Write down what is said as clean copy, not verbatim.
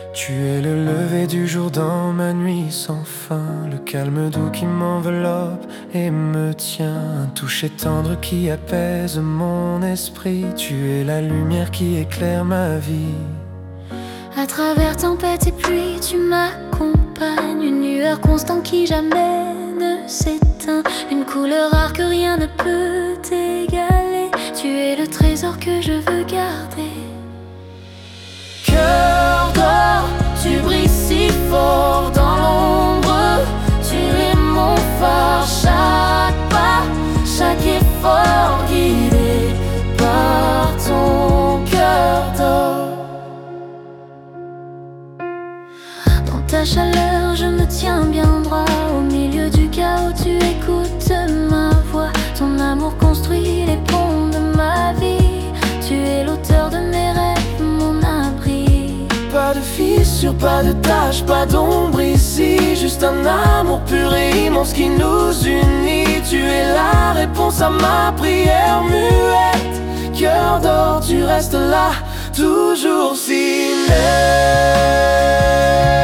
Tu es le lever du jour dans ma nuit sans fin, le calme doux qui m'enveloppe et me tient, un toucher tendre qui apaise mon esprit. Tu es la lumière qui éclaire ma vie. À travers tempête et pluie, tu m'accompagnes, une lueur constante qui jamais ne s'éteint, une couleur rare que rien ne peut égaler. Tu es le trésor que je veux garder. Cœur d'or, tu brilles si fort dans l'ombre. Tu es mon phare, chaque pas, chaque effort guidé par ton cœur d'or. Dans ta chaleur, je me tiens bien droit. Au milieu du chaos, tu écoutes ma voix. Ton amour construit les ponts de ma vie. Tu es l'auteur de mes rêves, mon abri. Pas de fissure, pas de tache, pas d'ombre ici. Juste un amour pur et immense qui nous unit. Tu es la réponse à ma prière muette. Cœur d'or, tu restes là, toujours si net.